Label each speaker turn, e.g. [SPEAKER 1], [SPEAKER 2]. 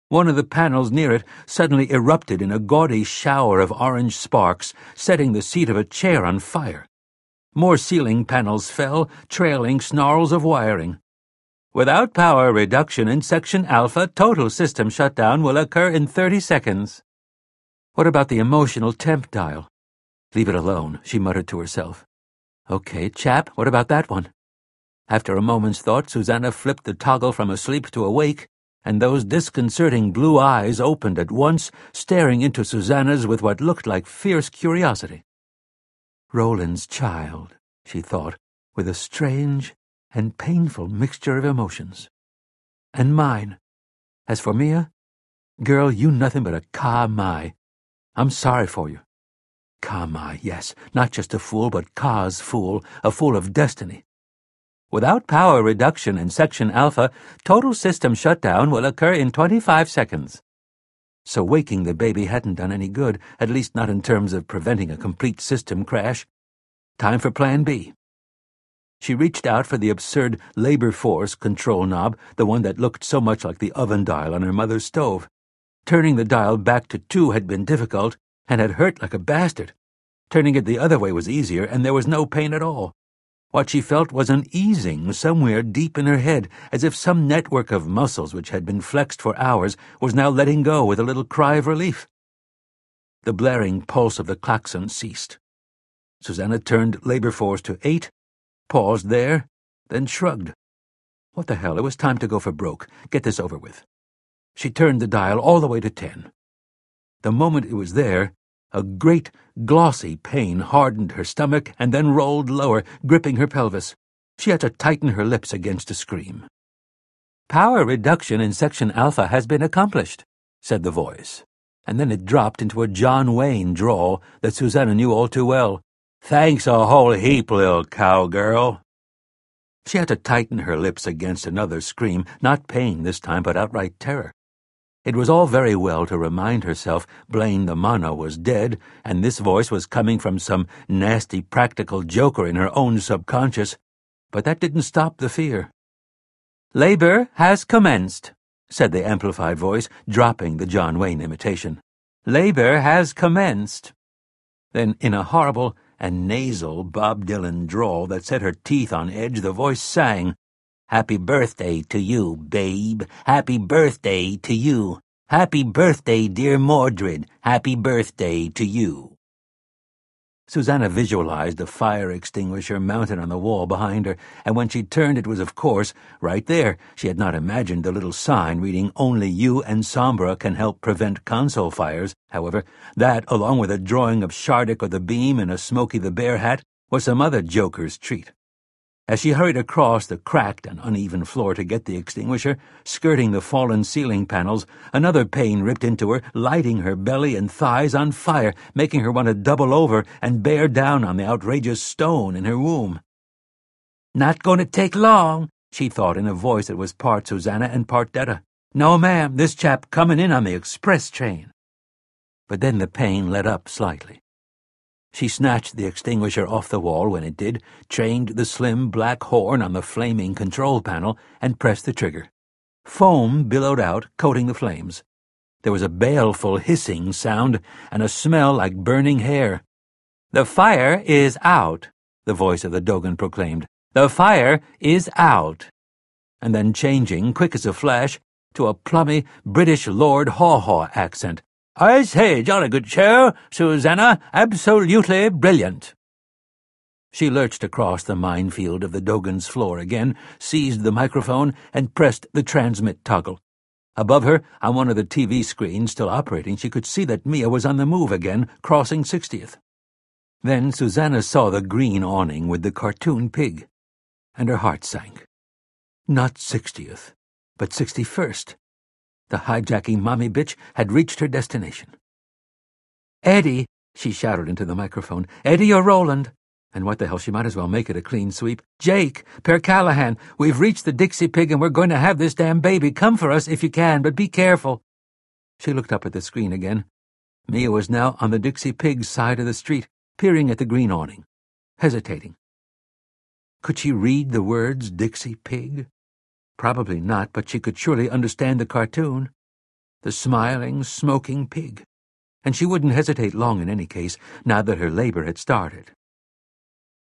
[SPEAKER 1] One of the panels near it suddenly erupted in a gaudy shower of orange sparks, setting the seat of a chair on fire. More ceiling panels fell, trailing snarls of wiring. Without power reduction in Section Alpha, total system shutdown will occur in 30 seconds. What about the emotional temp dial? Leave it alone, she muttered to herself. Okay, chap, what about that one? After a moment's thought, Susanna flipped the toggle from asleep to awake, and those disconcerting blue eyes opened at once, staring into Susanna's with what looked like fierce curiosity. Roland's child, she thought, with a strange and painful mixture of emotions. And mine. As for Mia, girl, you nothing but a Ka-Mai. I'm sorry for you. Ka-Mai, yes, not just a fool, but Ka's fool, a fool of destiny. Without power reduction in Section Alpha, total system shutdown will occur in 25 seconds. So waking the baby hadn't done any good, at least not in terms of preventing a complete system crash. Time for Plan B. She reached out for the absurd labor force control knob, the one that looked so much like the oven dial on her mother's stove. Turning the dial back to 2 had been difficult, and had hurt like a bastard. Turning it the other way was easier, and there was no pain at all. What she felt was an easing somewhere deep in her head, as if some network of muscles which had been flexed for hours was now letting go with a little cry of relief. The blaring pulse of the klaxon ceased. Susanna turned labor force to 8, paused there, then shrugged. What the hell, it was time to go for broke, get this over with. She turned the dial all the way to 10. The moment it was there, a great, glossy pain hardened her stomach and then rolled lower, gripping her pelvis. She had to tighten her lips against a scream. Power reduction in Section Alpha has been accomplished, said the voice, and then it dropped into a John Wayne drawl that Susanna knew all too well. Thanks a whole heap, little cowgirl. She had to tighten her lips against another scream, not pain this time, but outright terror. It was all very well to remind herself Blaine the Mono was dead, and this voice was coming from some nasty practical joker in her own subconscious, but that didn't stop the fear. Labor has commenced, said the amplified voice, dropping the John Wayne imitation. Labor has commenced. Then, in a horrible and nasal Bob Dylan drawl that set her teeth on edge, the voice sang, Happy birthday to you, babe. Happy birthday to you. Happy birthday, dear Mordred. Happy birthday to you. Susanna visualized a fire extinguisher mounted on the wall behind her, and when she turned it was, of course, right there. She had not imagined the little sign reading, Only you and Sombra can help prevent console fires. However, that, along with a drawing of Shardik or the Beam in a Smokey the Bear hat, was some other joker's treat. As she hurried across the cracked and uneven floor to get the extinguisher, skirting the fallen ceiling panels, another pain ripped into her, lighting her belly and thighs on fire, making her want to double over and bear down on the outrageous stone in her womb. Not going to take long, she thought in a voice that was part Susanna and part Detta. No, ma'am, this chap coming in on the express train. But then the pain let up slightly. She snatched the extinguisher off the wall when it did, trained the slim black horn on the flaming control panel, and pressed the trigger. Foam billowed out, coating the flames. There was a baleful hissing sound and a smell like burning hair. The fire is out, the voice of the Dogan proclaimed. The fire is out. And then changing, quick as a flash, to a plummy British Lord Haw-Haw accent. I say, jolly good show, Susanna, absolutely brilliant. She lurched across the minefield of the Dogan's floor again, seized the microphone, and pressed the transmit toggle. Above her, on one of the TV screens still operating, she could see that Mia was on the move again, crossing 60th. Then Susanna saw the green awning with the cartoon pig, and her heart sank. Not 60th, but 61st. The hijacking mommy bitch had reached her destination. Eddie, she shouted into the microphone, Eddie or Roland? And what the hell, she might as well make it a clean sweep. Jake, Per Callahan, we've reached the Dixie Pig and we're going to have this damn baby. Come for us if you can, but be careful. She looked up at the screen again. Mia was now on the Dixie Pig's side of the street, peering at the green awning, hesitating. Could she read the words Dixie Pig? Probably not, but she could surely understand the cartoon. The smiling, smoking pig. And she wouldn't hesitate long in any case, now that her labor had started.